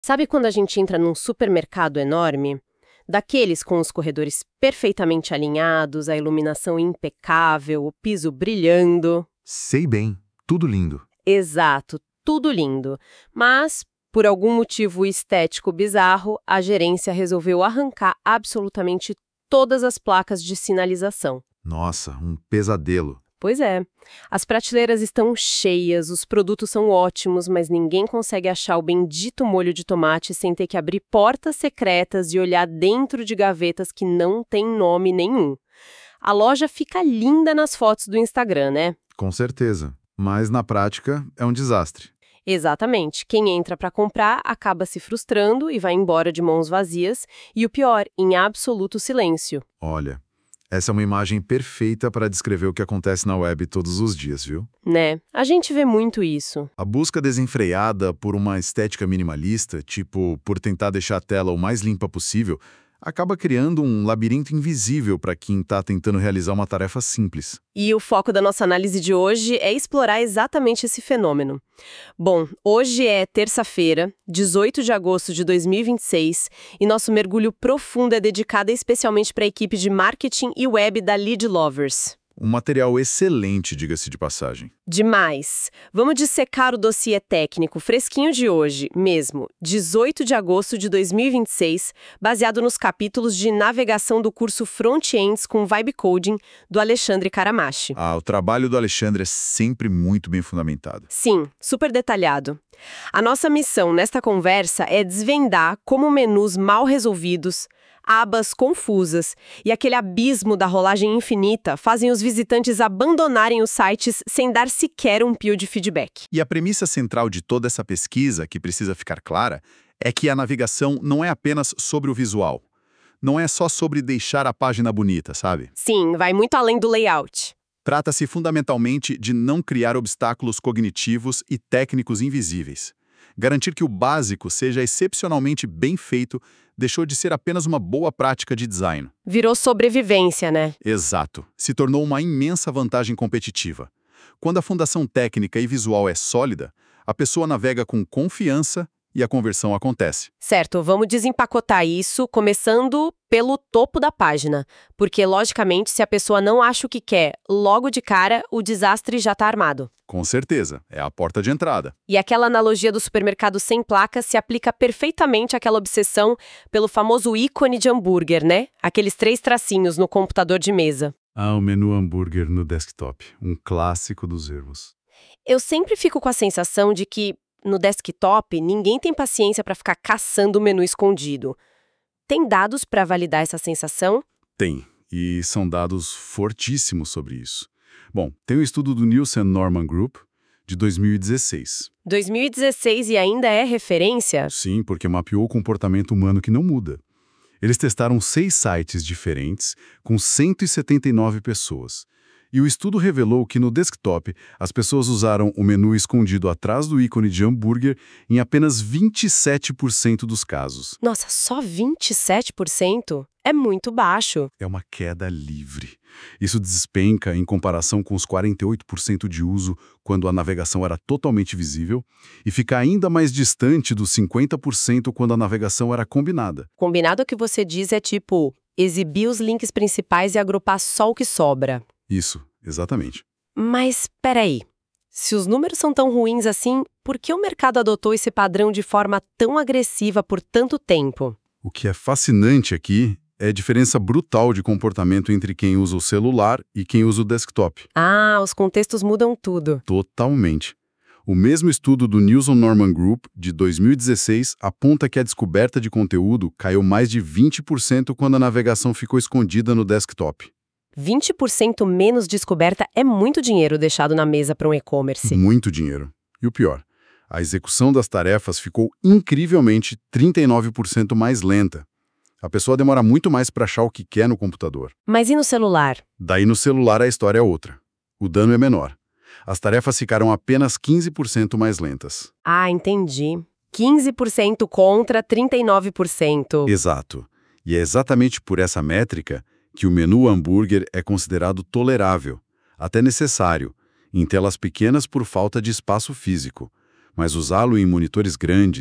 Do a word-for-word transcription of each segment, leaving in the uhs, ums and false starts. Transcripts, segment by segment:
Sabe quando a gente entra num supermercado enorme? Daqueles com os corredores perfeitamente alinhados, a iluminação impecável, o piso brilhando. Sei bem, tudo lindo. Exato, tudo lindo. Mas, por algum motivo estético bizarro, a gerência resolveu arrancar absolutamente todas as placas de sinalização. Nossa, um pesadelo. Pois é. As prateleiras estão cheias, os produtos são ótimos, mas ninguém consegue achar o bendito molho de tomate sem ter que abrir portas secretas e olhar dentro de gavetas que não têm nome nenhum. A loja fica linda nas fotos do Instagram, né? Com certeza. Mas na prática é um desastre. Exatamente. Quem entra para comprar acaba se frustrando e vai embora de mãos vazias, e o pior, em absoluto silêncio. Olha, essa é uma imagem perfeita para descrever o que acontece na web todos os dias, viu? Né? A gente vê muito isso. A busca desenfreada por uma estética minimalista, tipo, por tentar deixar a tela o mais limpa possível, acaba criando um labirinto invisível para quem está tentando realizar uma tarefa simples. E o foco da nossa análise de hoje é explorar exatamente esse fenômeno. Bom, hoje é terça-feira, dezoito de agosto de dois mil e vinte e seis, e nosso mergulho profundo é dedicado especialmente para a equipe de marketing e web da Lead Lovers. Um material excelente, diga-se de passagem. Demais! Vamos dissecar o dossiê técnico fresquinho de hoje, mesmo, dezoito de agosto de dois mil e vinte e seis, baseado nos capítulos de navegação do curso Front-Ends com Vibe Coding, do Alexandre Caramachi. Ah, o trabalho do Alexandre é sempre muito bem fundamentado. Sim, super detalhado. A nossa missão nesta conversa é desvendar como menus mal resolvidos, abas confusas e aquele abismo da rolagem infinita fazem os visitantes abandonarem os sites sem dar sequer um pio de feedback. E a premissa central de toda essa pesquisa, que precisa ficar clara, é que a navegação não é apenas sobre o visual. Não é só sobre deixar a página bonita, sabe? Sim, vai muito além do layout. Trata-se fundamentalmente de não criar obstáculos cognitivos e técnicos invisíveis. Garantir que o básico seja excepcionalmente bem feito deixou de ser apenas uma boa prática de design. Virou sobrevivência, né? Exato. Se tornou uma imensa vantagem competitiva. Quando a fundação técnica e visual é sólida, a pessoa navega com confiança e a conversão acontece. Certo, vamos desempacotar isso, começando pelo topo da página. Porque, logicamente, se a pessoa não acha o que quer, logo de cara, o desastre já está armado. Com certeza, é a porta de entrada. E aquela analogia do supermercado sem placas se aplica perfeitamente àquela obsessão pelo famoso ícone de hambúrguer, né? Aqueles três tracinhos no computador de mesa. Ah, o menu hambúrguer no desktop, um clássico dos erros. Eu sempre fico com a sensação de que, no desktop, ninguém tem paciência para ficar caçando o menu escondido. Tem dados para validar essa sensação? Tem, e são dados fortíssimos sobre isso. Bom, tem o estudo do Nielsen Norman Group, de dois mil e dezesseis. dois mil e dezesseis e ainda é referência? Sim, porque mapeou o comportamento humano que não muda. Eles testaram seis sites diferentes, com cento e setenta e nove pessoas. E o estudo revelou que no desktop, as pessoas usaram o menu escondido atrás do ícone de hambúrguer em apenas vinte e sete por cento dos casos. Nossa, só vinte e sete por cento? É muito baixo. É uma queda livre. Isso despenca em comparação com os quarenta e oito por cento de uso quando a navegação era totalmente visível e fica ainda mais distante dos cinquenta por cento quando a navegação era combinada. Combinado que você diz é tipo, exibir os links principais e agrupar só o que sobra. Isso, exatamente. Mas, peraí, se os números são tão ruins assim, por que o mercado adotou esse padrão de forma tão agressiva por tanto tempo? O que é fascinante aqui é a diferença brutal de comportamento entre quem usa o celular e quem usa o desktop. Ah, os contextos mudam tudo. Totalmente. O mesmo estudo do Nielsen Norman Group, de dois mil e dezesseis, aponta que a descoberta de conteúdo caiu mais de vinte por cento quando a navegação ficou escondida no desktop. vinte por cento menos descoberta é muito dinheiro deixado na mesa para um e-commerce. Muito dinheiro. E o pior, a execução das tarefas ficou incrivelmente trinta e nove por cento mais lenta. A pessoa demora muito mais para achar o que quer no computador. Mas e no celular? Daí no celular a história é outra. O dano é menor. As tarefas ficaram apenas quinze por cento mais lentas. Ah, entendi. quinze por cento contra trinta e nove por cento. Exato. E é exatamente por essa métrica que o menu hambúrguer é considerado tolerável, até necessário, em telas pequenas por falta de espaço físico. Mas usá-lo em monitores grandes,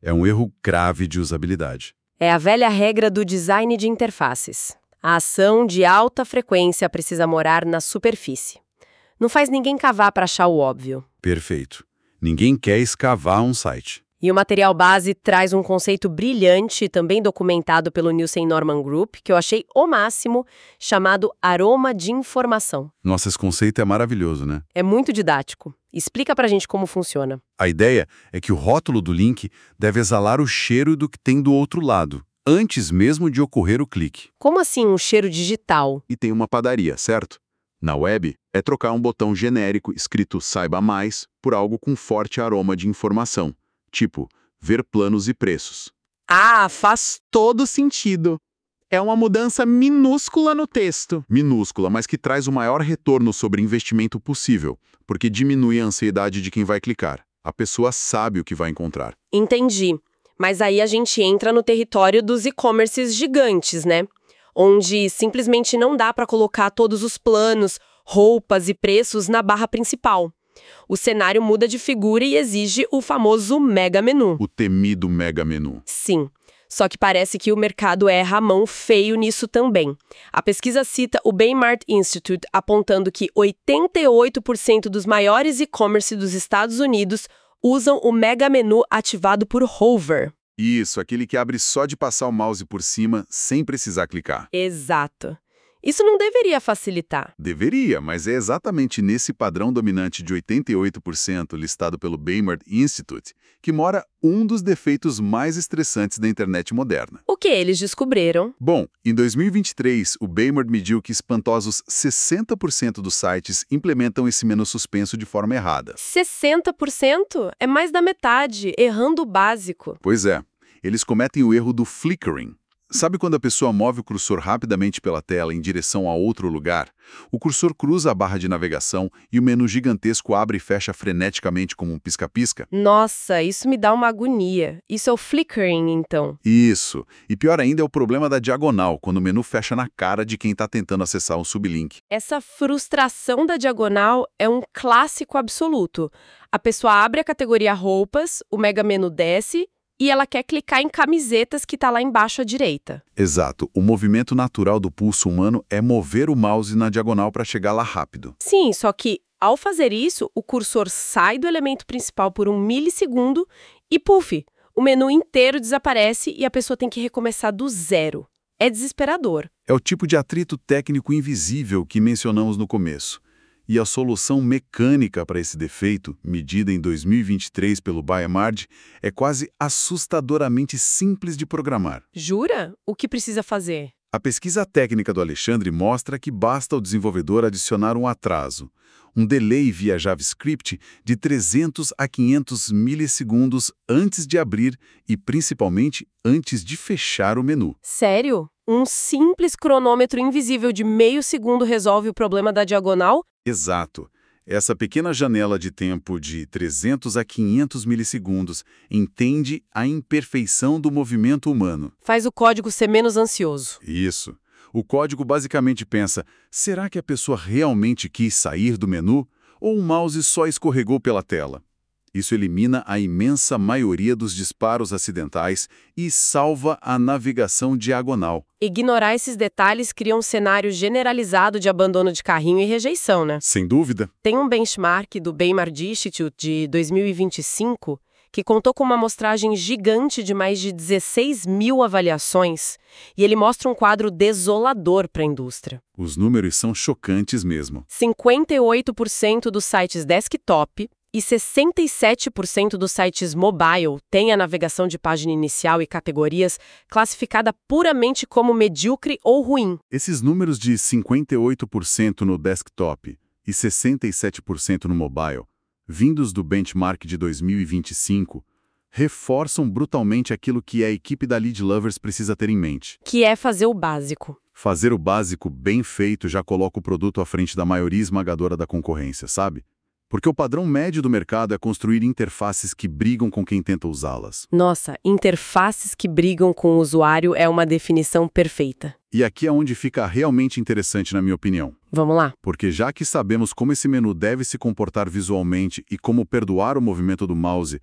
É um erro grave de usabilidade. É a velha regra do design de interfaces. A ação de alta frequência precisa morar na superfície. Não faz ninguém cavar para achar o óbvio. Perfeito. Ninguém quer escavar um site. E o material base traz um conceito brilhante, também documentado pelo Nielsen Norman Group, que eu achei o máximo, chamado aroma de informação. Nossa, esse conceito é maravilhoso, né? É muito didático. Explica pra gente como funciona. A ideia é que o rótulo do link deve exalar o cheiro do que tem do outro lado, antes mesmo de ocorrer o clique. Como assim um cheiro digital? E tem uma padaria, certo? Na web, é trocar um botão genérico escrito Saiba Mais por algo com forte aroma de informação, tipo ver planos e preços. Ah, faz todo sentido. É uma mudança minúscula no texto. Minúscula, mas que traz o maior retorno sobre investimento possível, porque diminui a ansiedade de quem vai clicar. A pessoa sabe o que vai encontrar. Entendi. Mas aí a gente entra no território dos e-commerces gigantes, né? Onde simplesmente não dá para colocar todos os planos, roupas e preços na barra principal. O cenário muda de figura e exige o famoso mega menu. O temido mega menu. Sim. Só que parece que o mercado erra a mão feio nisso também. A pesquisa cita o Baymart Institute apontando que oitenta e oito por cento dos maiores e-commerce dos Estados Unidos usam o mega menu ativado por hover. Isso, aquele que abre só de passar o mouse por cima sem precisar clicar. Exato. Isso não deveria facilitar. Deveria, mas é exatamente nesse padrão dominante de oitenta e oito por cento listado pelo Baymart Institute que mora um dos defeitos mais estressantes da internet moderna. O que eles descobriram? Bom, em dois mil e vinte e três, o Baymart mediu que espantosos sessenta por cento dos sites implementam esse menu suspenso de forma errada. sessenta por cento? É mais da metade, errando o básico. Pois é, eles cometem o erro do flickering. Sabe quando a pessoa move o cursor rapidamente pela tela em direção a outro lugar? O cursor cruza a barra de navegação e o menu gigantesco abre e fecha freneticamente como um pisca-pisca? Nossa, isso me dá uma agonia. Isso é o flickering, então. Isso. E pior ainda é o problema da diagonal, quando o menu fecha na cara de quem está tentando acessar um sublink. Essa frustração da diagonal é um clássico absoluto. A pessoa abre a categoria roupas, o mega menu desce e ela quer clicar em camisetas que está lá embaixo à direita. Exato. O movimento natural do pulso humano é mover o mouse na diagonal para chegar lá rápido. Sim, só que, ao fazer isso, o cursor sai do elemento principal por um milissegundo e, puf, o menu inteiro desaparece e a pessoa tem que recomeçar do zero. É desesperador. É o tipo de atrito técnico invisível que mencionamos no começo. E a solução mecânica para esse defeito, medida em dois mil e vinte e três pelo Baymart, é quase assustadoramente simples de programar. Jura? O que precisa fazer? A pesquisa técnica do Alexandre mostra que basta ao desenvolvedor adicionar um atraso, um delay via JavaScript de trezentos a quinhentos milissegundos antes de abrir e, principalmente, antes de fechar o menu. Sério? Um simples cronômetro invisível de meio segundo resolve o problema da diagonal? Exato. Essa pequena janela de tempo de trezentos a quinhentos milissegundos entende a imperfeição do movimento humano. Faz o código ser menos ansioso. Isso. O código basicamente pensa, será que a pessoa realmente quis sair do menu ou o mouse só escorregou pela tela? Isso elimina a imensa maioria dos disparos acidentais e salva a navegação diagonal. Ignorar esses detalhes cria um cenário generalizado de abandono de carrinho e rejeição, né? Sem dúvida. Tem um benchmark do Baymart Institute de dois mil e vinte e cinco que contou com uma amostragem gigante de mais de dezesseis mil avaliações e ele mostra um quadro desolador para a indústria. Os números são chocantes mesmo. cinquenta e oito por cento dos sites desktop e sessenta e sete por cento dos sites mobile têm a navegação de página inicial e categorias classificada puramente como medíocre ou ruim. Esses números de cinquenta e oito por cento no desktop e sessenta e sete por cento no mobile, vindos do benchmark de dois mil e vinte e cinco, reforçam brutalmente aquilo que a equipe da Lead Lovers precisa ter em mente. Que é fazer o básico. Fazer o básico bem feito já coloca o produto à frente da maioria esmagadora da concorrência, sabe? Porque o padrão médio do mercado é construir interfaces que brigam com quem tenta usá-las. Nossa, interfaces que brigam com o usuário é uma definição perfeita. E aqui é onde fica realmente interessante, na minha opinião. Vamos lá. Porque já que sabemos como esse menu deve se comportar visualmente e como perdoar o movimento do mouse,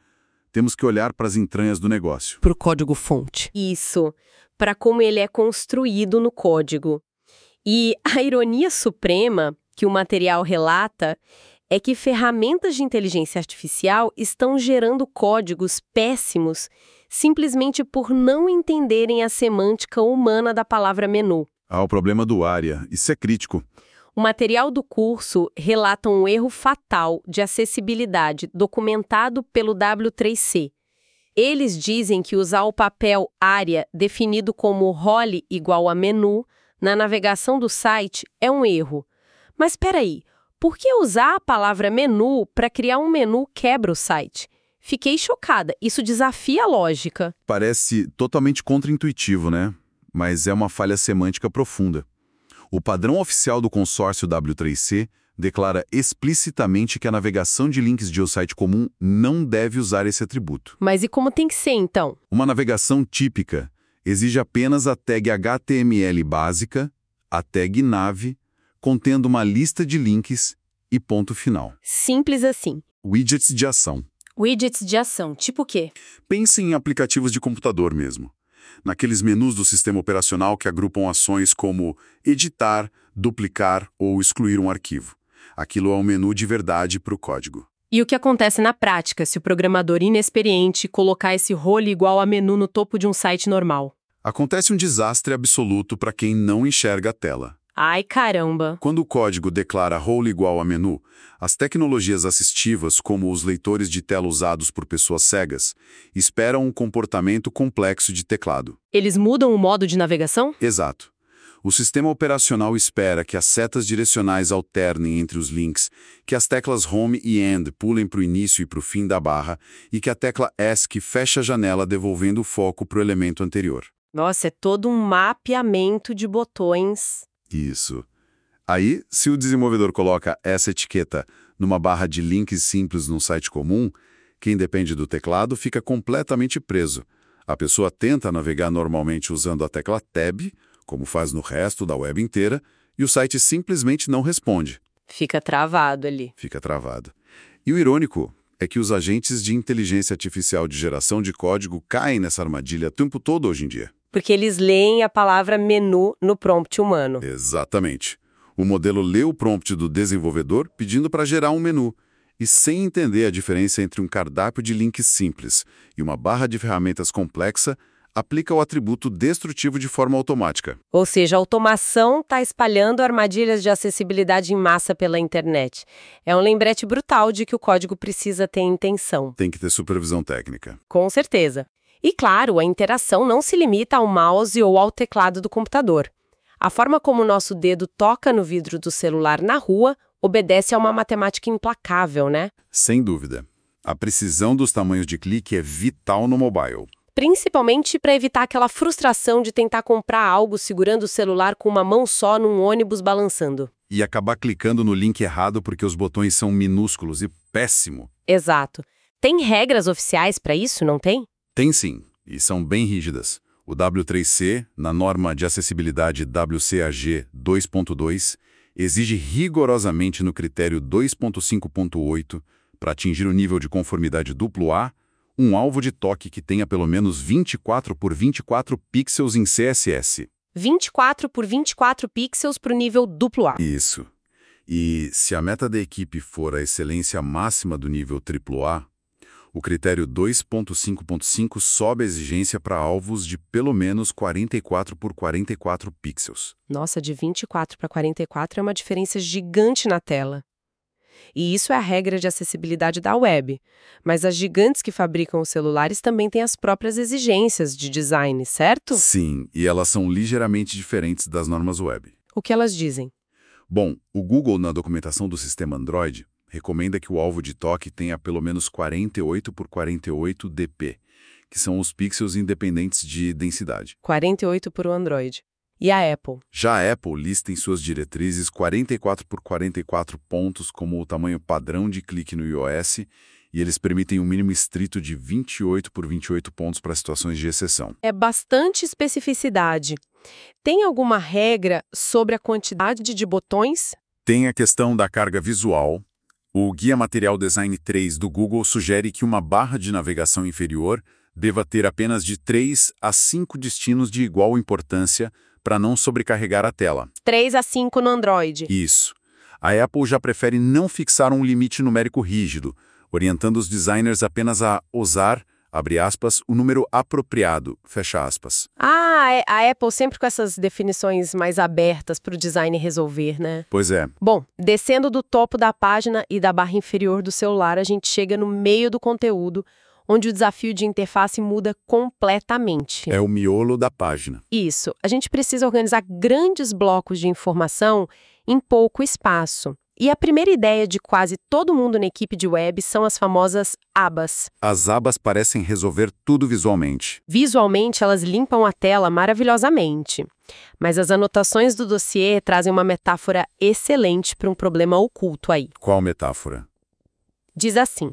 Temos que olhar para as entranhas do negócio. Para o código-fonte. Isso, para como ele é construído no código. E a ironia suprema que o material relata é que ferramentas de inteligência artificial estão gerando códigos péssimos simplesmente por não entenderem a semântica humana da palavra menu. Ah, o problema do ARIA. Isso é crítico. O material do curso relata um erro fatal de acessibilidade documentado pelo W três C. Eles dizem que usar o papel ARIA, definido como role igual a menu, na navegação do site é um erro. Mas espera aí, por que usar a palavra menu para criar um menu quebra o site? Fiquei chocada, isso desafia a lógica. Parece totalmente contraintuitivo, né? Mas é uma falha semântica profunda. O padrão oficial do consórcio W três C declara explicitamente que a navegação de links de um site comum não deve usar esse atributo. Mas e como tem que ser, então? Uma navegação típica exige apenas a tag H T M L básica, a tag nav, contendo uma lista de links e ponto final. Simples assim. Widgets de ação. Widgets de ação, tipo o quê? Pense em aplicativos de computador mesmo. Naqueles menus do sistema operacional que agrupam ações como editar, duplicar ou excluir um arquivo. Aquilo é um menu de verdade para o código. E o que acontece na prática se o programador inexperiente colocar esse role igual a menu no topo de um site normal? Acontece um desastre absoluto para quem não enxerga a tela. Ai, caramba! Quando o código declara role igual a menu, as tecnologias assistivas, como os leitores de tela usados por pessoas cegas, esperam um comportamento complexo de teclado. Eles mudam o modo de navegação? Exato. O sistema operacional espera que as setas direcionais alternem entre os links, que as teclas Home e End pulem para o início e para o fim da barra, e que a tecla ESC feche a janela devolvendo o foco para o elemento anterior. Nossa, é todo um mapeamento de botões. Isso. Aí, se o desenvolvedor coloca essa etiqueta numa barra de links simples num site comum, quem depende do teclado fica completamente preso. A pessoa tenta navegar normalmente usando a tecla Tab, como faz no resto da web inteira, e o site simplesmente não responde. Fica travado ali. Fica travado. E o irônico é que os agentes de inteligência artificial de geração de código caem nessa armadilha o tempo todo hoje em dia. Porque eles leem a palavra menu no prompt humano. Exatamente. O modelo lê o prompt do desenvolvedor pedindo para gerar um menu, e sem entender a diferença entre um cardápio de links simples e uma barra de ferramentas complexa, aplica o atributo destrutivo de forma automática. Ou seja, a automação está espalhando armadilhas de acessibilidade em massa pela internet. É um lembrete brutal de que o código precisa ter intenção. Tem que ter supervisão técnica. Com certeza. E claro, a interação não se limita ao mouse ou ao teclado do computador. A forma como o nosso dedo toca no vidro do celular na rua obedece a uma matemática implacável, né? Sem dúvida. A precisão dos tamanhos de clique é vital no mobile. Principalmente para evitar aquela frustração de tentar comprar algo segurando o celular com uma mão só num ônibus balançando. E acabar clicando no link errado porque os botões são minúsculos e péssimo. Exato. Tem regras oficiais para isso, não tem? Tem sim, e são bem rígidas. O W três C, na norma de acessibilidade W C A G dois ponto dois, exige rigorosamente no critério dois ponto cinco ponto oito, para atingir o nível de conformidade duplo A, um alvo de toque que tenha pelo menos vinte e quatro por vinte e quatro pixels em C S S. vinte e quatro por vinte e quatro pixels para o nível duplo A. Isso. E se a meta da equipe for a excelência máxima do nível triplo A, o critério dois ponto cinco ponto cinco sobe a exigência para alvos de pelo menos quarenta e quatro por quarenta e quatro pixels. Nossa, de vinte e quatro para quarenta e quatro é uma diferença gigante na tela. E isso é a regra de acessibilidade da web. Mas as gigantes que fabricam os celulares também têm as próprias exigências de design, certo? Sim, e elas são ligeiramente diferentes das normas web. O que elas dizem? Bom, o Google, na documentação do sistema Android, recomenda que o alvo de toque tenha pelo menos quarenta e oito por quarenta e oito D P, que são os pixels independentes de densidade. quarenta e oito por o Android. E a Apple? Já a Apple lista em suas diretrizes quarenta e quatro por quarenta e quatro pontos como o tamanho padrão de clique no iOS, e eles permitem um mínimo estrito de vinte e oito por vinte e oito pontos para situações de exceção. É bastante especificidade. Tem alguma regra sobre a quantidade de botões? Tem a questão da carga visual. O Guia Material Design três do Google sugere que uma barra de navegação inferior deva ter apenas de três a cinco destinos de igual importância para não sobrecarregar a tela. três a cinco no Android. Isso. A Apple já prefere não fixar um limite numérico rígido, orientando os designers apenas a usar, abre aspas, o número apropriado, fecha aspas. Ah, é- a Apple sempre com essas definições mais abertas para o design resolver, né? Pois é. Bom, descendo do topo da página e da barra inferior do celular, a gente chega no meio do conteúdo, onde o desafio de interface muda completamente. É o miolo da página. Isso. A gente precisa organizar grandes blocos de informação em pouco espaço. E a primeira ideia de quase todo mundo na equipe de web são as famosas abas. As abas parecem resolver tudo visualmente. Visualmente, elas limpam a tela maravilhosamente. Mas as anotações do dossiê trazem uma metáfora excelente para um problema oculto aí. Qual metáfora? Diz assim: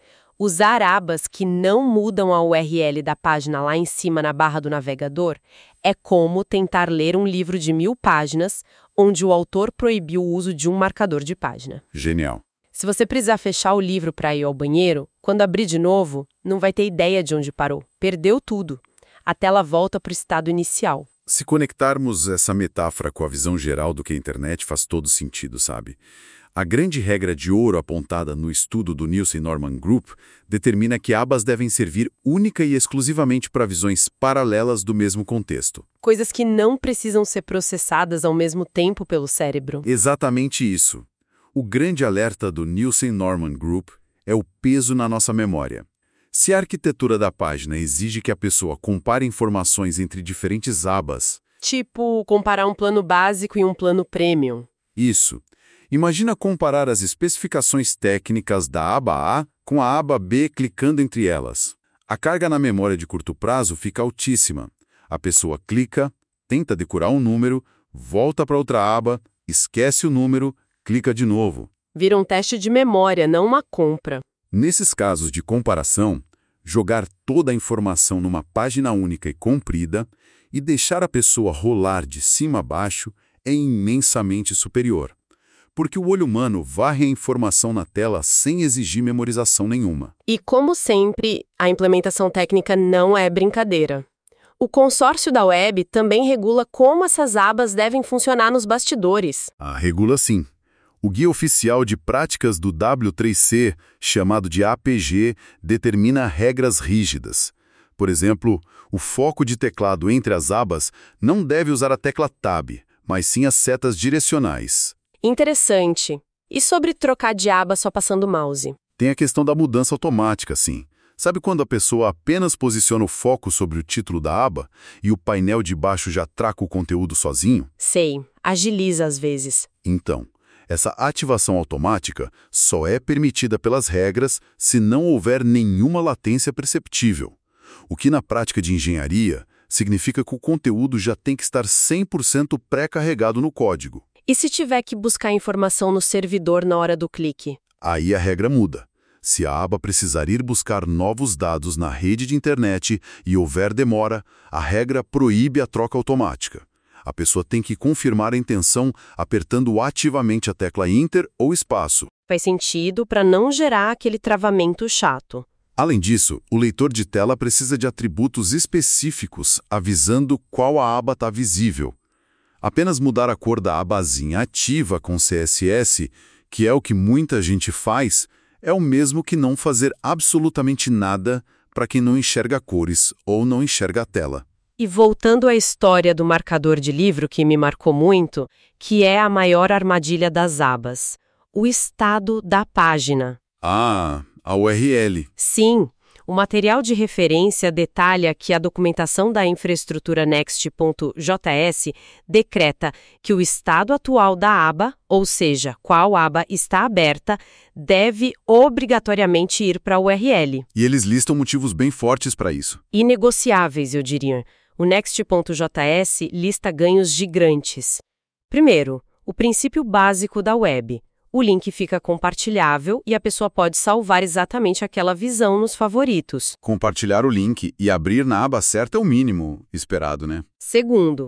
usar abas que não mudam a U R L da página lá em cima na barra do navegador é como tentar ler um livro de mil páginas, onde o autor proibiu o uso de um marcador de página. Genial. Se você precisar fechar o livro para ir ao banheiro, quando abrir de novo, não vai ter ideia de onde parou. Perdeu tudo. A tela volta para o estado inicial. Se conectarmos essa metáfora com a visão geral do que a internet faz todo sentido, sabe? A grande regra de ouro apontada no estudo do Nielsen Norman Group determina que abas devem servir única e exclusivamente para visões paralelas do mesmo contexto. Coisas que não precisam ser processadas ao mesmo tempo pelo cérebro. Exatamente isso. O grande alerta do Nielsen Norman Group é o peso na nossa memória. Se a arquitetura da página exige que a pessoa compare informações entre diferentes abas... Tipo, comparar um plano básico e um plano premium. Isso. Imagina comparar as especificações técnicas da aba A com a aba B clicando entre elas. A carga na memória de curto prazo fica altíssima. A pessoa clica, tenta decorar um número, volta para outra aba, esquece o número, clica de novo. Vira um teste de memória, não uma compra. Nesses casos de comparação, jogar toda a informação numa página única e comprida e deixar a pessoa rolar de cima a baixo é imensamente superior. Porque o olho humano varre a informação na tela sem exigir memorização nenhuma. E, como sempre, a implementação técnica não é brincadeira. O consórcio da web também regula como essas abas devem funcionar nos bastidores. A regula sim. O Guia Oficial de Práticas do W três C, chamado de A P G, determina regras rígidas. Por exemplo, o foco de teclado entre as abas não deve usar a tecla Tab, mas sim as setas direcionais. Interessante. E sobre trocar de aba só passando o mouse? Tem a questão da mudança automática, sim. Sabe quando a pessoa apenas posiciona o foco sobre o título da aba e o painel de baixo já traca o conteúdo sozinho? Sei. Agiliza às vezes. Então, essa ativação automática só é permitida pelas regras se não houver nenhuma latência perceptível. O que na prática de engenharia significa que o conteúdo já tem que estar cem por cento pré-carregado no código. E se tiver que buscar informação no servidor na hora do clique? Aí a regra muda. Se a aba precisar ir buscar novos dados na rede de internet e houver demora, a regra proíbe a troca automática. A pessoa tem que confirmar a intenção apertando ativamente a tecla Enter ou espaço. Faz sentido para não gerar aquele travamento chato. Além disso, o leitor de tela precisa de atributos específicos avisando qual a aba está visível. Apenas mudar a cor da abazinha ativa com C S S, que é o que muita gente faz, é o mesmo que não fazer absolutamente nada para quem não enxerga cores ou não enxerga a tela. E voltando à história do marcador de livro que me marcou muito, que é a maior armadilha das abas, o estado da página. Ah, a U R L. Sim, o material de referência detalha que a documentação da infraestrutura Next ponto J S decreta que o estado atual da aba, ou seja, qual aba está aberta, deve obrigatoriamente ir para a U R L. E eles listam motivos bem fortes para isso. Inegociáveis, eu diria. O Next ponto J S lista ganhos gigantes. Primeiro, o princípio básico da web. O link fica compartilhável e a pessoa pode salvar exatamente aquela visão nos favoritos. Compartilhar o link e abrir na aba certa é o mínimo esperado, né? Segundo,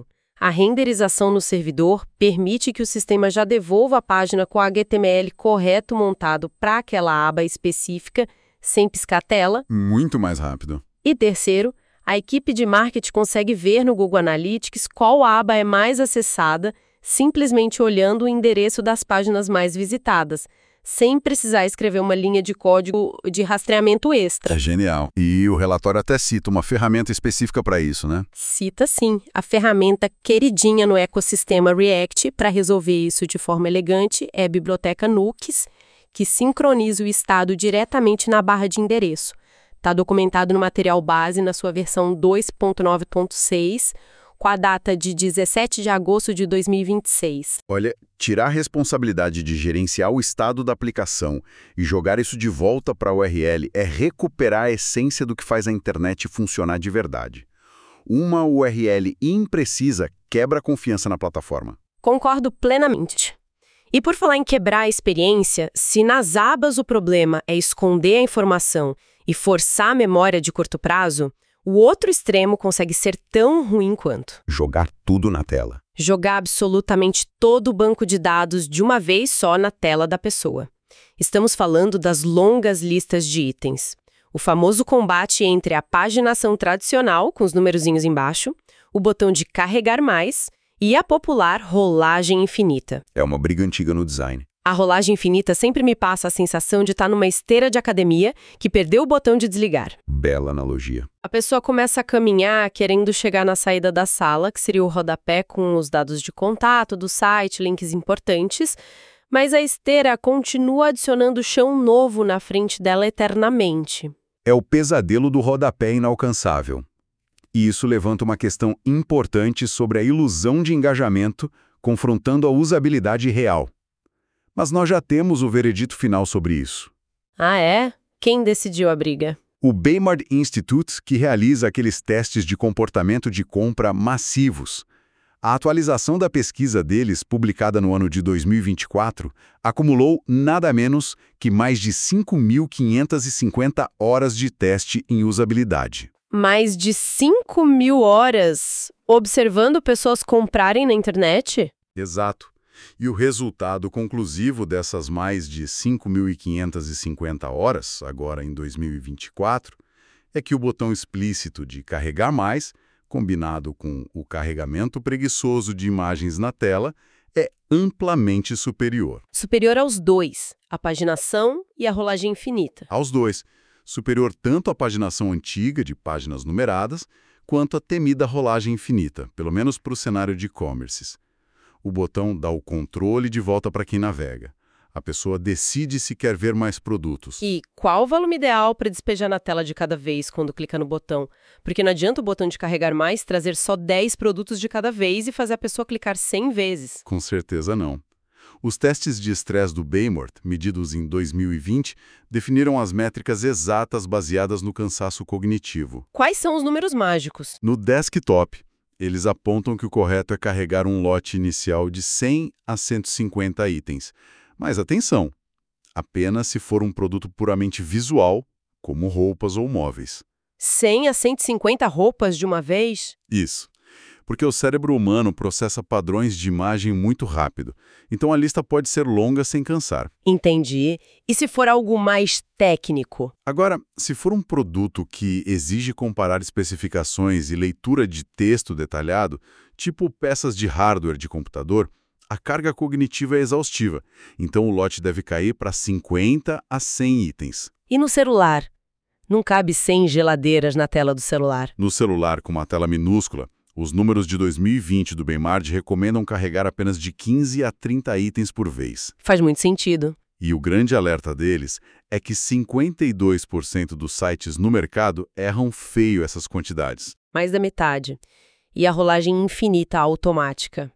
A renderização no servidor permite que o sistema já devolva a página com o H T M L correto montado para aquela aba específica, sem piscar a tela. Muito mais rápido. E terceiro, a equipe de marketing consegue ver no Google Analytics qual aba é mais acessada, simplesmente olhando o endereço das páginas mais visitadas, sem precisar escrever uma linha de código de rastreamento extra. É genial. E o relatório até cita uma ferramenta específica para isso, né? Cita sim, a ferramenta queridinha no ecossistema React para resolver isso de forma elegante é a biblioteca Nuxt, que sincroniza o estado diretamente na barra de endereço. Está documentado no material base na sua versão dois ponto nove ponto seis, com a data de dezessete de agosto de dois mil e vinte e seis. Olha, tirar a responsabilidade de gerenciar o estado da aplicação e jogar isso de volta para a U R L é recuperar a essência do que faz a internet funcionar de verdade. Uma U R L imprecisa quebra a confiança na plataforma. Concordo plenamente. E por falar em quebrar a experiência, se nas abas o problema é esconder a informação e forçar a memória de curto prazo, o outro extremo consegue ser tão ruim quanto jogar tudo na tela. Jogar absolutamente todo o banco de dados de uma vez só na tela da pessoa. Estamos falando das longas listas de itens. O famoso combate entre a paginação tradicional, com os numerozinhos embaixo, o botão de carregar mais e a popular rolagem infinita. É uma briga antiga no design. A rolagem infinita sempre me passa a sensação de estar numa esteira de academia que perdeu o botão de desligar. Bela analogia. A pessoa começa a caminhar querendo chegar na saída da sala, que seria o rodapé com os dados de contato do site, links importantes, mas a esteira continua adicionando chão novo na frente dela eternamente. É o pesadelo do rodapé inalcançável. E isso levanta uma questão importante sobre a ilusão de engajamento, confrontando a usabilidade real. Mas nós já temos o veredito final sobre isso. Ah, é? Quem decidiu a briga? O Baymard Institute, que realiza aqueles testes de comportamento de compra massivos. A atualização da pesquisa deles, publicada no ano de dois mil e vinte e quatro, acumulou nada menos que mais de cinco mil quinhentas e cinquenta horas de teste em usabilidade. Mais de cinco mil horas observando pessoas comprarem na internet? Exato. E o resultado conclusivo dessas mais de cinco mil quinhentas e cinquenta horas, agora em dois mil e vinte e quatro, é que o botão explícito de carregar mais, combinado com o carregamento preguiçoso de imagens na tela, é amplamente superior. Superior aos dois, a paginação e a rolagem infinita. Aos dois. Superior tanto à paginação antiga, de páginas numeradas, quanto à temida rolagem infinita, pelo menos para o cenário de e-commerces. O botão dá o controle de volta para quem navega. A pessoa decide se quer ver mais produtos. E qual o volume ideal para despejar na tela de cada vez quando clica no botão? Porque não adianta o botão de carregar mais trazer só dez produtos de cada vez e fazer a pessoa clicar cem vezes. Com certeza não. Os testes de estresse do Baymard, medidos em dois mil e vinte, definiram as métricas exatas baseadas no cansaço cognitivo. Quais são os números mágicos? No desktop, eles apontam que o correto é carregar um lote inicial de cem a cento e cinquenta itens. Mas atenção, apenas se for um produto puramente visual, como roupas ou móveis. cem a cento e cinquenta roupas de uma vez? Isso. Porque o cérebro humano processa padrões de imagem muito rápido. Então a lista pode ser longa sem cansar. Entendi. E se for algo mais técnico? Agora, se for um produto que exige comparar especificações e leitura de texto detalhado, tipo peças de hardware de computador, a carga cognitiva é exaustiva. Então o lote deve cair para cinquenta a cem itens. E no celular? Não cabe cem geladeiras na tela do celular. No celular, com uma tela minúscula, os números de dois mil e vinte do Baymard recomendam carregar apenas de quinze a trinta itens por vez. Faz muito sentido. E o grande alerta deles é que cinquenta e dois por cento dos sites no mercado erram feio essas quantidades. Mais da metade. E a rolagem infinita automática?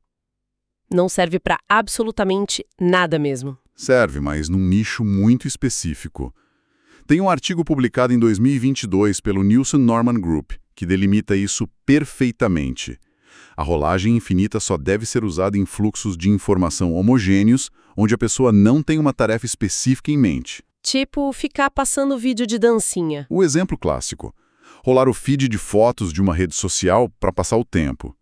Não serve para absolutamente nada mesmo. Serve, mas num nicho muito específico. Tem um artigo publicado em dois mil e vinte e dois pelo Nielsen Norman Group, que delimita isso perfeitamente. A rolagem infinita só deve ser usada em fluxos de informação homogêneos, onde a pessoa não tem uma tarefa específica em mente. Tipo, ficar passando vídeo de dancinha. O exemplo clássico: rolar o feed de fotos de uma rede social para passar o tempo.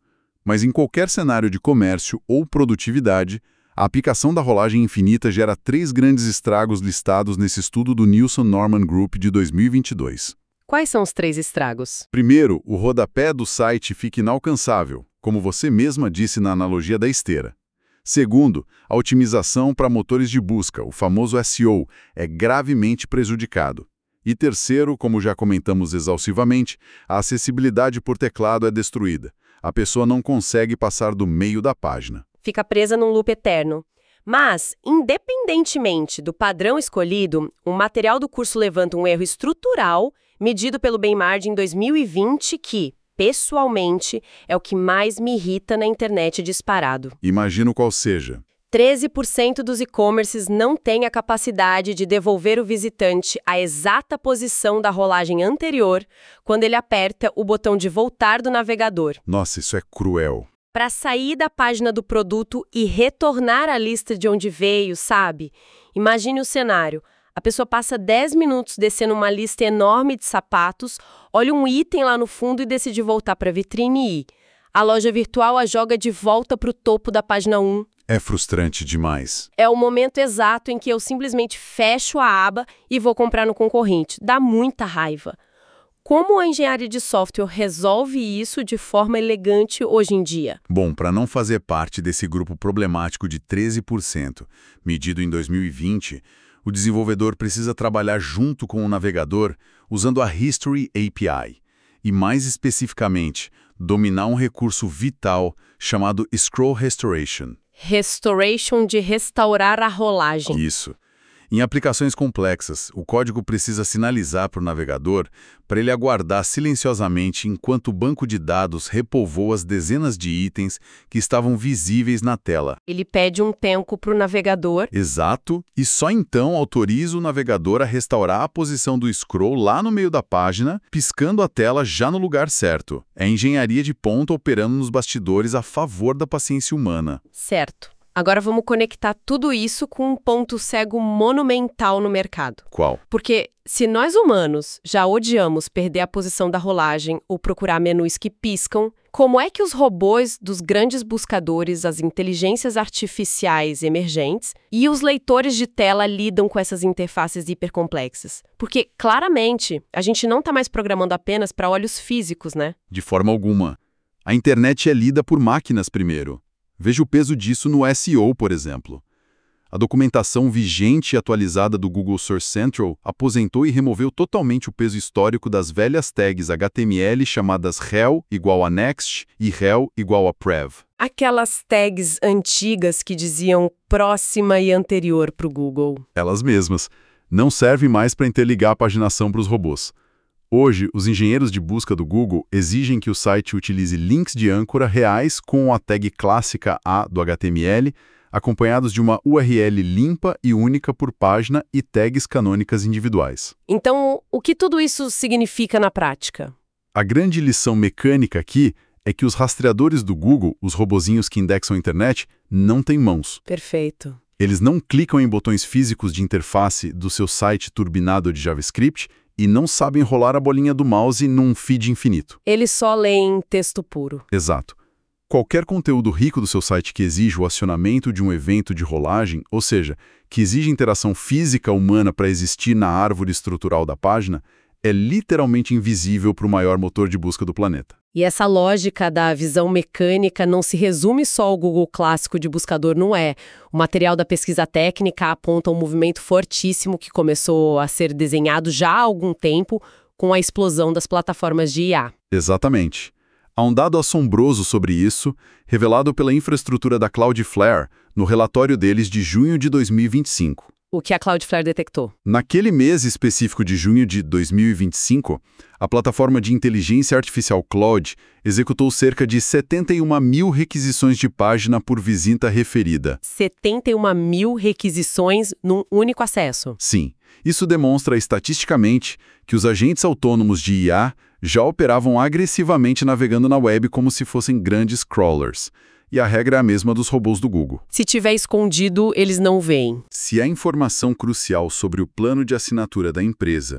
Mas em qualquer cenário de comércio ou produtividade, a aplicação da rolagem infinita gera três grandes estragos listados nesse estudo do Nielsen Norman Group de dois mil e vinte e dois. Quais são os três estragos? Primeiro, o rodapé do site fica inalcançável, como você mesma disse na analogia da esteira. Segundo, a otimização para motores de busca, o famoso S E O, é gravemente prejudicado. E terceiro, como já comentamos exaustivamente, a acessibilidade por teclado é destruída. A pessoa não consegue passar do meio da página. Fica presa num loop eterno. Mas, independentemente do padrão escolhido, o material do curso levanta um erro estrutural medido pelo Benchmark em dois mil e vinte que, pessoalmente, é o que mais me irrita na internet disparado. Imagino qual seja. treze por cento dos e-commerces não têm a capacidade de devolver o visitante à exata posição da rolagem anterior quando ele aperta o botão de voltar do navegador. Nossa, isso é cruel. Para sair da página do produto e retornar à lista de onde veio, sabe? Imagine o cenário. A pessoa passa dez minutos descendo uma lista enorme de sapatos, olha um item lá no fundo e decide voltar para a vitrine e ir. A loja virtual a joga de volta para o topo da página um. É frustrante demais. É o momento exato em que eu simplesmente fecho a aba e vou comprar no concorrente. Dá muita raiva. Como a engenharia de software resolve isso de forma elegante hoje em dia? Bom, para não fazer parte desse grupo problemático de treze por cento, medido em dois mil e vinte, o desenvolvedor precisa trabalhar junto com o navegador usando a History A P I. E mais especificamente, dominar um recurso vital chamado Scroll Restoration. Restoration de restaurar a rolagem. Isso. Em aplicações complexas, o código precisa sinalizar para o navegador para ele aguardar silenciosamente enquanto o banco de dados repovoa as dezenas de itens que estavam visíveis na tela. Ele pede um tempo para o navegador. Exato, e só então autoriza o navegador a restaurar a posição do scroll lá no meio da página, piscando a tela já no lugar certo. É engenharia de ponta operando nos bastidores a favor da paciência humana. Certo. Agora vamos conectar tudo isso com um ponto cego monumental no mercado. Qual? Porque se nós humanos já odiamos perder a posição da rolagem ou procurar menus que piscam, como é que os robôs dos grandes buscadores, as inteligências artificiais emergentes e os leitores de tela lidam com essas interfaces hipercomplexas? Porque, claramente, a gente não está mais programando apenas para olhos físicos, né? De forma alguma. A internet é lida por máquinas primeiro. Veja o peso disso no S E O, por exemplo. A documentação vigente e atualizada do Google Search Central aposentou e removeu totalmente o peso histórico das velhas tags H T M L chamadas rel igual a next e rel igual a prev. Aquelas tags antigas que diziam próxima e anterior para o Google. Elas mesmas. Não servem mais para interligar a paginação para os robôs. Hoje, os engenheiros de busca do Google exigem que o site utilize links de âncora reais com a tag clássica A do H T M L, acompanhados de uma U R L limpa e única por página e tags canônicas individuais. Então, o que tudo isso significa na prática? A grande lição mecânica aqui é que os rastreadores do Google, os robozinhos que indexam a internet, não têm mãos. Perfeito. Eles não clicam em botões físicos de interface do seu site turbinado de JavaScript e não sabem rolar a bolinha do mouse num feed infinito. Eles só leem texto puro. Exato. Qualquer conteúdo rico do seu site que exija o acionamento de um evento de rolagem, ou seja, que exige interação física humana para existir na árvore estrutural da página, é literalmente invisível para o maior motor de busca do planeta. E essa lógica da visão mecânica não se resume só ao Google clássico de buscador, não é? O material da pesquisa técnica aponta um movimento fortíssimo que começou a ser desenhado já há algum tempo com a explosão das plataformas de I A. Exatamente. Há um dado assombroso sobre isso, revelado pela infraestrutura da Cloudflare no relatório deles de junho de dois mil e vinte e cinco. O que a Cloudflare detectou? Naquele mês específico de junho de dois mil e vinte e cinco, a plataforma de inteligência artificial Claude executou cerca de setenta e uma mil requisições de página por visita referida. setenta e uma mil requisições num único acesso. Sim, isso demonstra estatisticamente que os agentes autônomos de I A já operavam agressivamente navegando na web como se fossem grandes crawlers. E a regra é a mesma dos robôs do Google. Se tiver escondido, eles não veem. Se a informação crucial sobre o plano de assinatura da empresa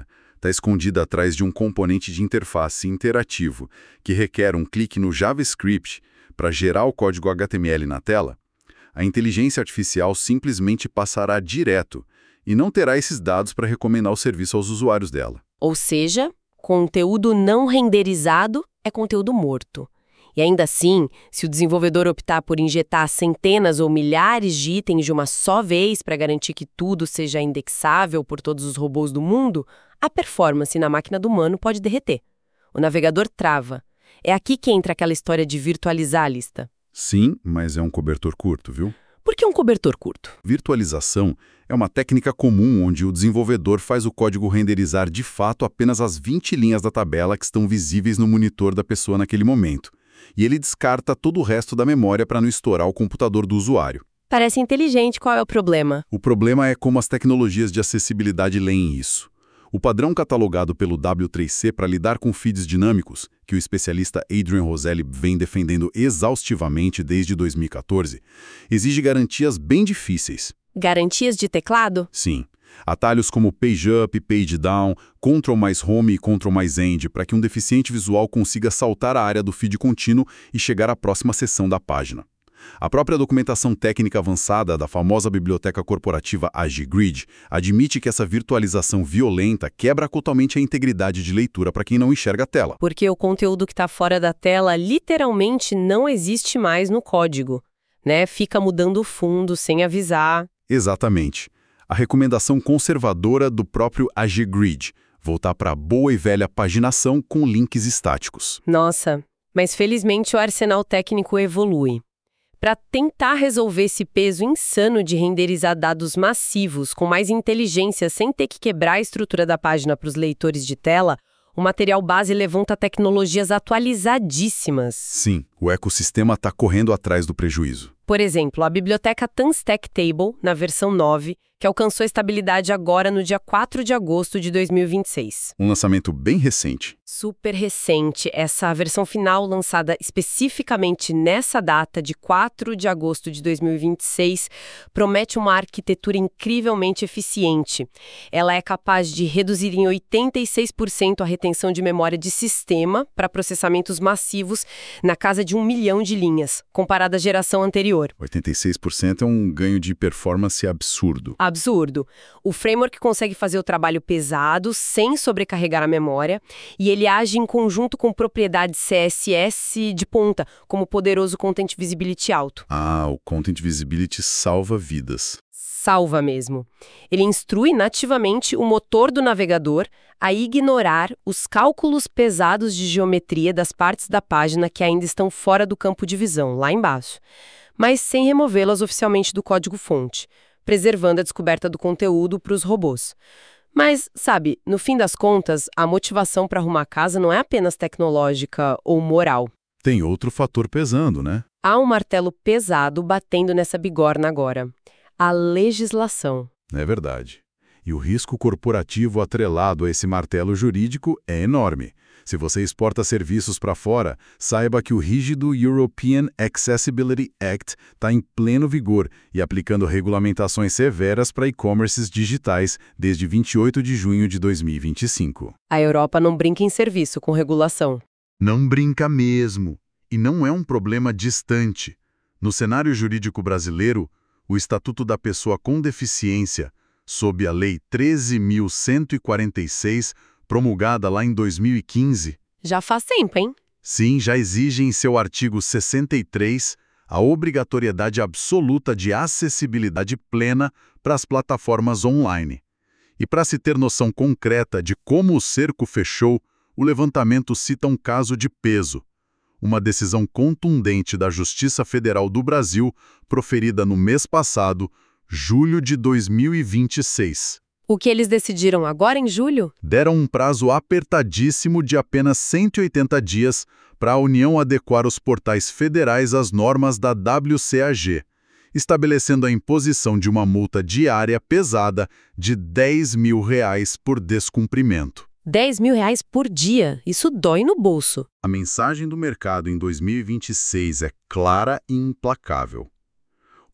está escondida atrás de um componente de interface interativo que requer um clique no JavaScript para gerar o código H T M L na tela, a inteligência artificial simplesmente passará direto e não terá esses dados para recomendar o serviço aos usuários dela. Ou seja, conteúdo não renderizado é conteúdo morto. E ainda assim, se o desenvolvedor optar por injetar centenas ou milhares de itens de uma só vez para garantir que tudo seja indexável por todos os robôs do mundo, a performance na máquina do humano pode derreter. O navegador trava. É aqui que entra aquela história de virtualizar a lista. Sim, mas é um cobertor curto, viu? Por que um cobertor curto? Virtualização é uma técnica comum onde o desenvolvedor faz o código renderizar de fato apenas as vinte linhas da tabela que estão visíveis no monitor da pessoa naquele momento. E ele descarta todo o resto da memória para não estourar o computador do usuário. Parece inteligente, qual é o problema? O problema é como as tecnologias de acessibilidade leem isso. O padrão catalogado pelo W três C para lidar com feeds dinâmicos, que o especialista Adrian Roselli vem defendendo exaustivamente desde dois mil e quatorze, exige garantias bem difíceis. Garantias de teclado? Sim. Atalhos como Page Up, Page Down, Ctrl mais Home e Ctrl mais End, para que um deficiente visual consiga saltar a área do feed contínuo e chegar à próxima seção da página. A própria documentação técnica avançada da famosa biblioteca corporativa AgiGrid admite que essa virtualização violenta quebra totalmente a integridade de leitura para quem não enxerga a tela. Porque o conteúdo que está fora da tela literalmente não existe mais no código, né? Fica mudando o fundo sem avisar. Exatamente. A recomendação conservadora do próprio AgiGrid, voltar para a boa e velha paginação com links estáticos. Nossa, mas felizmente o arsenal técnico evolui. Para tentar resolver esse peso insano de renderizar dados massivos com mais inteligência sem ter que quebrar a estrutura da página para os leitores de tela, o material base levanta tecnologias atualizadíssimas. Sim, o ecossistema está correndo atrás do prejuízo. Por exemplo, a biblioteca Tanstack Table, na versão nove, que alcançou estabilidade agora no dia quatro de agosto de dois mil e vinte e seis. Um lançamento bem recente. Super recente. Essa versão final, lançada especificamente nessa data de quatro de agosto de dois mil e vinte e seis, promete uma arquitetura incrivelmente eficiente. Ela é capaz de reduzir em oitenta e seis por cento a retenção de memória de sistema para processamentos massivos na casa de um milhão de linhas, comparada à geração anterior. oitenta e seis por cento é um ganho de performance absurdo. Absurdo. O framework consegue fazer o trabalho pesado sem sobrecarregar a memória e ele age em conjunto com propriedades C S S de ponta, como o poderoso Content Visibility alto. Ah, o Content Visibility salva vidas. Salva mesmo. Ele instrui nativamente o motor do navegador a ignorar os cálculos pesados de geometria das partes da página que ainda estão fora do campo de visão, lá embaixo, mas sem removê-las oficialmente do código-fonte, preservando a descoberta do conteúdo para os robôs. Mas, sabe, no fim das contas, a motivação para arrumar a casa não é apenas tecnológica ou moral. Tem outro fator pesando, né? Há um martelo pesado batendo nessa bigorna agora. A legislação. É verdade. E o risco corporativo atrelado a esse martelo jurídico é enorme. Se você exporta serviços para fora, saiba que o rígido European Accessibility Act está em pleno vigor e aplicando regulamentações severas para e-commerces digitais desde vinte e oito de junho de dois mil e vinte e cinco. A Europa não brinca em serviço com regulação. Não brinca mesmo. E não é um problema distante. No cenário jurídico brasileiro, o Estatuto da Pessoa com Deficiência, sob a Lei treze mil cento e quarenta e seis, promulgada lá em dois mil e quinze... Já faz tempo, hein? Sim, já exige em seu artigo sessenta e três a obrigatoriedade absoluta de acessibilidade plena para as plataformas online. E para se ter noção concreta de como o cerco fechou, o levantamento cita um caso de peso. Uma decisão contundente da Justiça Federal do Brasil, proferida no mês passado, julho de dois mil e vinte e seis. O que eles decidiram agora em julho? Deram um prazo apertadíssimo de apenas cento e oitenta dias para a União adequar os portais federais às normas da W C A G, estabelecendo a imposição de uma multa diária pesada de dez mil reais por descumprimento. dez mil reais por dia? Isso dói no bolso. A mensagem do mercado em dois mil e vinte e seis é clara e implacável.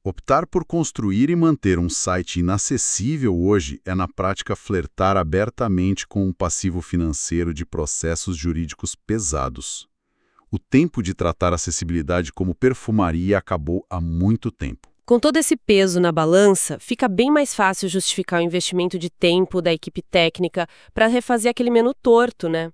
Optar por construir e manter um site inacessível hoje é, na prática, flertar abertamente com um passivo financeiro de processos jurídicos pesados. O tempo de tratar a acessibilidade como perfumaria acabou há muito tempo. Com todo esse peso na balança, fica bem mais fácil justificar o investimento de tempo da equipe técnica para refazer aquele menu torto, né?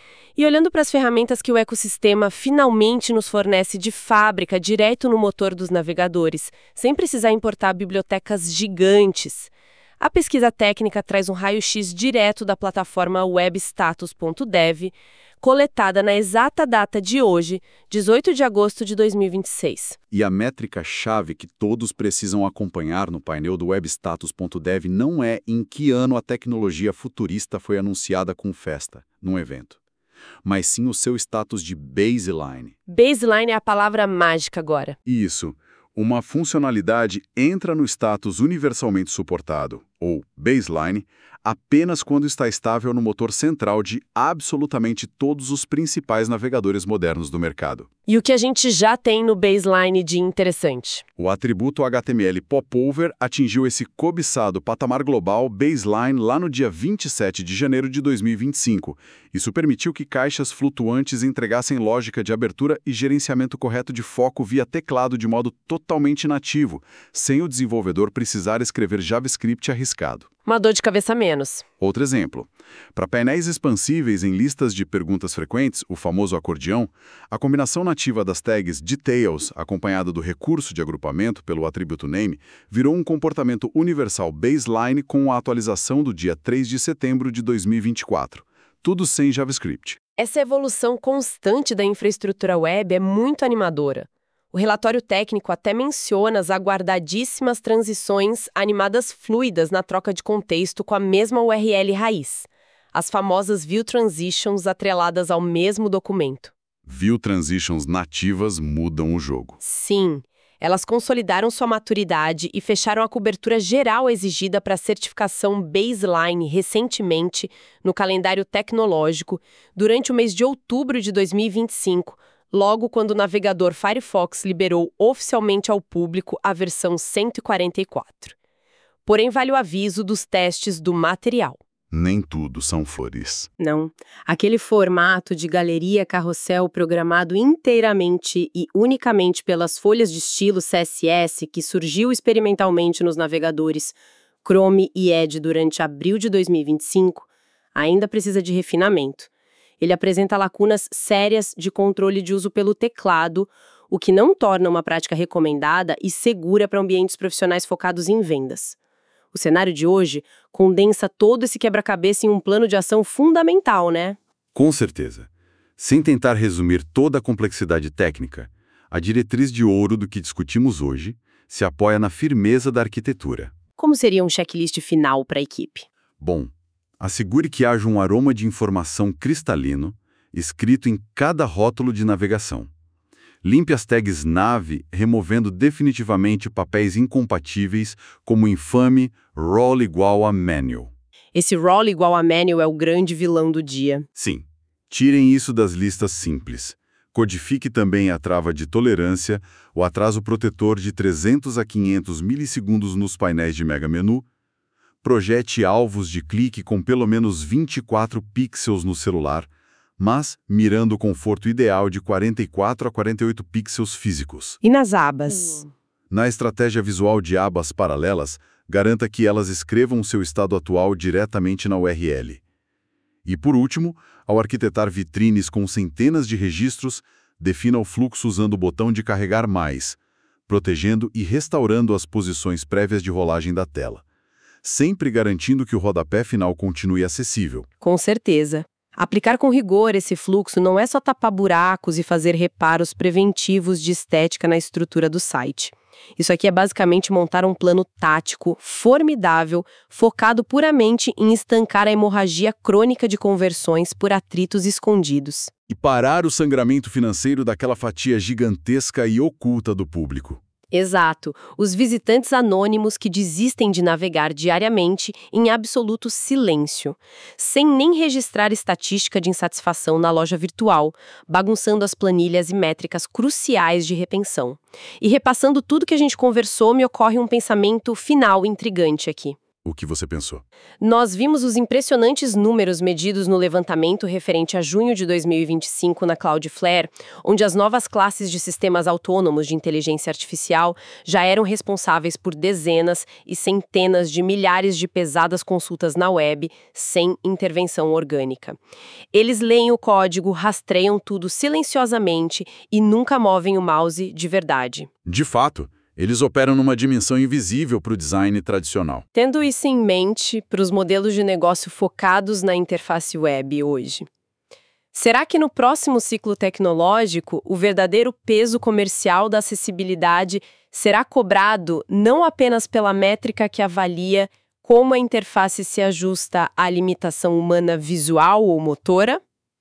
E olhando para as ferramentas que o ecossistema finalmente nos fornece de fábrica, direto no motor dos navegadores, sem precisar importar bibliotecas gigantes, a pesquisa técnica traz um raio-x direto da plataforma webstatus ponto dev, coletada na exata data de hoje, dezoito de agosto de dois mil e vinte e seis. E a métrica-chave que todos precisam acompanhar no painel do webstatus ponto dev não é em que ano a tecnologia futurista foi anunciada com festa, num evento, mas sim o seu status de baseline. Baseline é a palavra mágica agora. Isso. Uma funcionalidade entra no status universalmente suportado, ou baseline, apenas quando está estável no motor central de absolutamente todos os principais navegadores modernos do mercado. E o que a gente já tem no baseline de interessante? O atributo H T M L Popover atingiu esse cobiçado patamar global baseline lá no dia vinte e sete de janeiro de dois mil e vinte e cinco. Isso permitiu que caixas flutuantes entregassem lógica de abertura e gerenciamento correto de foco via teclado de modo totalmente nativo, sem o desenvolvedor precisar escrever JavaScript arriscado. Uma dor de cabeça menos. Outro exemplo. Para painéis expansíveis em listas de perguntas frequentes, o famoso acordeão, a combinação nativa das tags details, acompanhada do recurso de agrupamento pelo atributo name, virou um comportamento universal baseline com a atualização do dia três de setembro de dois mil e vinte e quatro. Tudo sem JavaScript. Essa evolução constante da infraestrutura web é muito animadora. O relatório técnico até menciona as aguardadíssimas transições animadas fluidas na troca de contexto com a mesma U R L raiz, as famosas View Transitions atreladas ao mesmo documento. View Transitions nativas mudam o jogo. Sim, elas consolidaram sua maturidade e fecharam a cobertura geral exigida para a certificação baseline recentemente no calendário tecnológico durante o mês de outubro de dois mil e vinte e cinco, logo quando o navegador Firefox liberou oficialmente ao público a versão cento e quarenta e quatro. Porém, vale o aviso dos testes do material. Nem tudo são flores. Não. Aquele formato de galeria carrossel programado inteiramente e unicamente pelas folhas de estilo C S S que surgiu experimentalmente nos navegadores Chrome e Edge durante abril de dois mil e vinte e cinco ainda precisa de refinamento. Ele apresenta lacunas sérias de controle de uso pelo teclado, o que não torna uma prática recomendada e segura para ambientes profissionais focados em vendas. O cenário de hoje condensa todo esse quebra-cabeça em um plano de ação fundamental, né? Com certeza. Sem tentar resumir toda a complexidade técnica, a diretriz de ouro do que discutimos hoje se apoia na firmeza da arquitetura. Como seria um checklist final para a equipe? Bom, assegure que haja um aroma de informação cristalino, escrito em cada rótulo de navegação. Limpe as tags nave, removendo definitivamente papéis incompatíveis, como o infame role igual a manual. Esse role igual a manual é o grande vilão do dia. Sim, tirem isso das listas simples. Codifique também a trava de tolerância, o atraso protetor de trezentos a quinhentos milissegundos nos painéis de mega menu. Projete alvos de clique com pelo menos vinte e quatro pixels no celular, mas mirando o conforto ideal de quarenta e quatro a quarenta e oito pixels físicos. E nas abas? Na estratégia visual de abas paralelas, garanta que elas escrevam seu estado atual diretamente na U R L. E por último, ao arquitetar vitrines com centenas de registros, defina o fluxo usando o botão de carregar mais, protegendo e restaurando as posições prévias de rolagem da tela, sempre garantindo que o rodapé final continue acessível. Com certeza. Aplicar com rigor esse fluxo não é só tapar buracos e fazer reparos preventivos de estética na estrutura do site. Isso aqui é basicamente montar um plano tático formidável, focado puramente em estancar a hemorragia crônica de conversões por atritos escondidos. E parar o sangramento financeiro daquela fatia gigantesca e oculta do público. Exato. Os visitantes anônimos que desistem de navegar diariamente em absoluto silêncio, sem nem registrar estatística de insatisfação na loja virtual, bagunçando as planilhas e métricas cruciais de retenção. E repassando tudo que a gente conversou, me ocorre um pensamento final intrigante aqui. O que você pensou? Nós vimos os impressionantes números medidos no levantamento referente a junho de dois mil e vinte e cinco na Cloudflare, onde as novas classes de sistemas autônomos de inteligência artificial já eram responsáveis por dezenas e centenas de milhares de pesadas consultas na web, sem intervenção orgânica. Eles leem o código, rastreiam tudo silenciosamente e nunca movem o mouse de verdade. De fato, eles operam numa dimensão invisível para o design tradicional. Tendo isso em mente para os modelos de negócio focados na interface web hoje, será que no próximo ciclo tecnológico o verdadeiro peso comercial da acessibilidade será cobrado não apenas pela métrica que avalia como a interface se ajusta à limitação humana visual ou motora?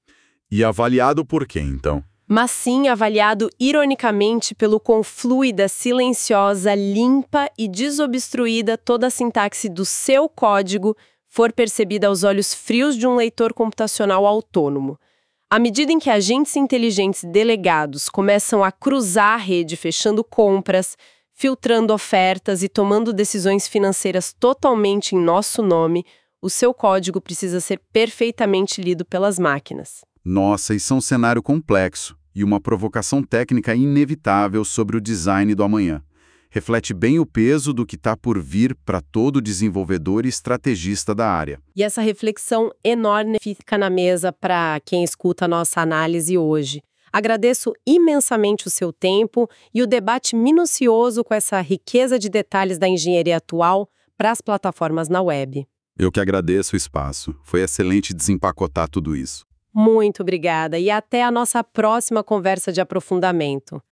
E avaliado por quem, então? Mas sim avaliado ironicamente pelo quão fluida, silenciosa, limpa e desobstruída toda a sintaxe do seu código for percebida aos olhos frios de um leitor computacional autônomo. À medida em que agentes inteligentes delegados começam a cruzar a rede fechando compras, filtrando ofertas e tomando decisões financeiras totalmente em nosso nome, o seu código precisa ser perfeitamente lido pelas máquinas. Nossa, isso é um cenário complexo e uma provocação técnica inevitável sobre o design do amanhã. Reflete bem o peso do que está por vir para todo desenvolvedor e estrategista da área. E essa reflexão enorme fica na mesa para quem escuta a nossa análise hoje. Agradeço imensamente o seu tempo e o debate minucioso com essa riqueza de detalhes da engenharia atual para as plataformas na web. Eu que agradeço o espaço. Foi excelente desempacotar tudo isso. Muito obrigada e até a nossa próxima conversa de aprofundamento.